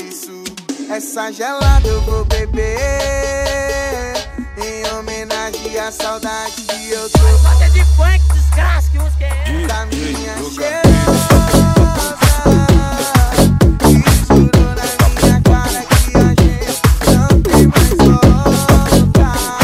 isso. Essa gelada eu vou beber em homenagem à saudade que eu tô. Bota de funk, desgraça, que música é essa? Da minha cheirosa, que jurou na minha cara que a gente não tem mais volta.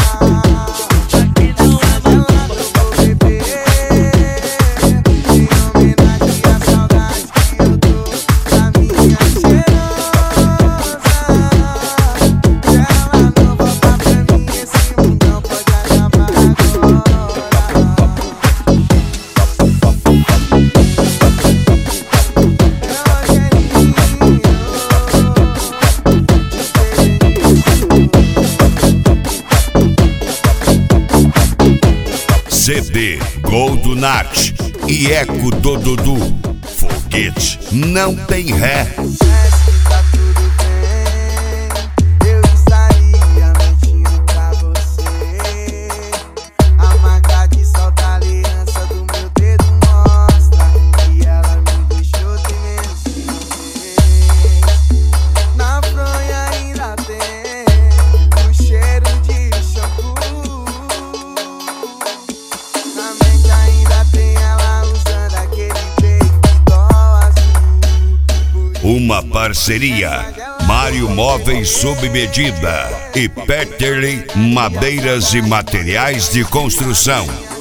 Essa gelada eu vou beber em homenagem à saudade que eu tô. Da minha cheirosa, se ela não voltar pra mim, esse mundão pode acabar agora. CD Gol do Nath e Eco do Dudu. Foguete não tem ré. Parece que tá tudo bem, eu estaria mentindo pra você. A marca de sol da aliança do meu dedo mostra que ela me deixou de menos de uma vez. Na fronha ainda tem o cheiro de shampoo. Na mente ainda tem ela usando aquele baby doll azul. Uma parceria Mário Móveis sob medida e Peterley Madeiras e Materiais de Construção.